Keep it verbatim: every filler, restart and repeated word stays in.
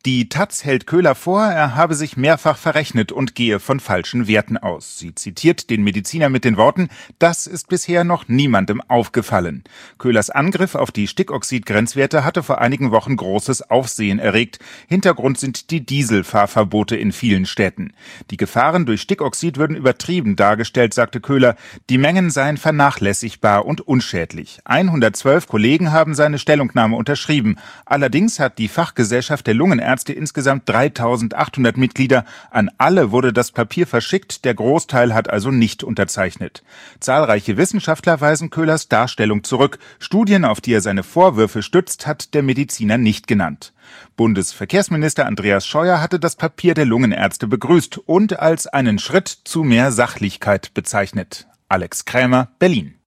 Die Taz hält Köhler vor, er habe sich mehrfach verrechnet und gehe von falschen Werten aus. Sie zitiert den Mediziner mit den Worten: Das ist bisher noch niemandem aufgefallen. Köhlers Angriff auf die Stickoxid-Grenzwerte hatte vor einigen Wochen großes Aufsehen erregt. Hintergrund sind die Dieselfahrverbote in vielen Städten. Die Gefahren durch Stickoxid würden übertrieben dargestellt, sagte Köhler. Die Mengen seien vernachlässigbar und unschädlich. hundertzwölf Kollegen haben seine Stellungnahme unterschrieben. Allerdings hat die Fachgesellschaft der Lungenärzte insgesamt dreitausendachthundert Mitglieder. An alle wurde das Papier verschickt, der Großteil hat also nicht unterzeichnet. Zahlreiche Wissenschaftler weisen Köhlers Darstellung zurück. Studien, auf die er seine Vorwürfe stützt, hat der Mediziner nicht genannt. Bundesverkehrsminister Andreas Scheuer hatte das Papier der Lungenärzte begrüßt und als einen Schritt zu mehr Sachlichkeit bezeichnet. Alex Krämer, Berlin.